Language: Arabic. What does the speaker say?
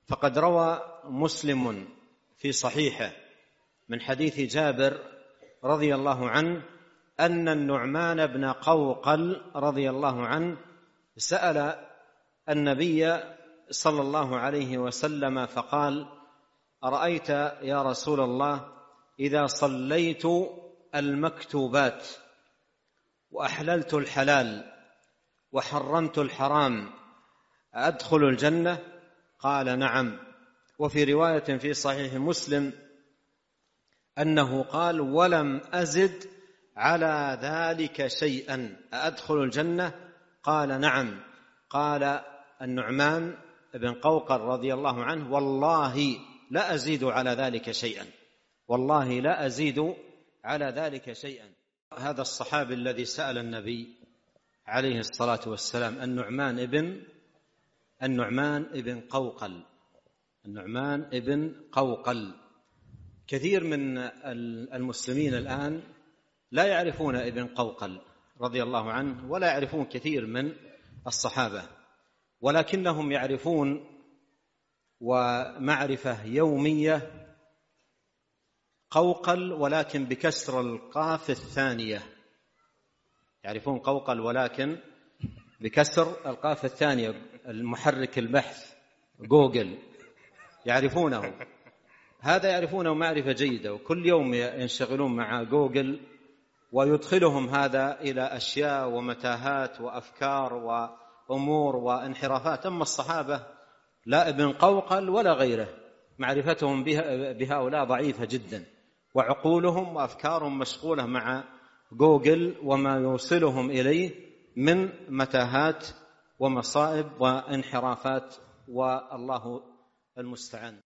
فقد روى مسلم في صحيحه من حديث جابر رضي الله عنه أن النعمان بن قوقل رضي الله عنه سأل النبي صلى الله عليه وسلم فقال: أرأيت يا رسول الله إذا صليت المكتوبات وأحللت الحلال وحرمت الحرام أدخل الجنة؟ قال: نعم. وفي رواية في صحيح مسلم أنه قال: ولم أزد على ذلك شيئا أدخل الجنة؟ قال: نعم. قال النعمان بن قوقل رضي الله عنه: والله لا أزيد على ذلك شيئا، والله لا أزيد على ذلك شيئا. هذا الصحابي الذي سأل النبي عليه الصلاة والسلام النعمان ابن قوقل. كثير من المسلمين الآن لا يعرفون ابن قوقل رضي الله عنه، ولا يعرفون كثير من الصحابة، ولكنهم يعرفون ومعرفة يومية قوقل ولكن بكسر القاف الثانية. يعرفون قوقل ولكن بكسر القاف الثانية. المحرك البحث جوجل يعرفونه، هذا يعرفونه معرفة جيدة، وكل يوم ينشغلون مع جوجل ويدخلهم هذا إلى أشياء ومتاهات وأفكار وأمور وانحرافات. أما الصحابة لا ابن قوقل ولا غيره معرفتهم بهؤلاء ضعيفة جدا، وعقولهم وأفكارهم مشغولة مع جوجل وما يوصلهم إليه من متاهات ومصائب وانحرافات، والله المستعان.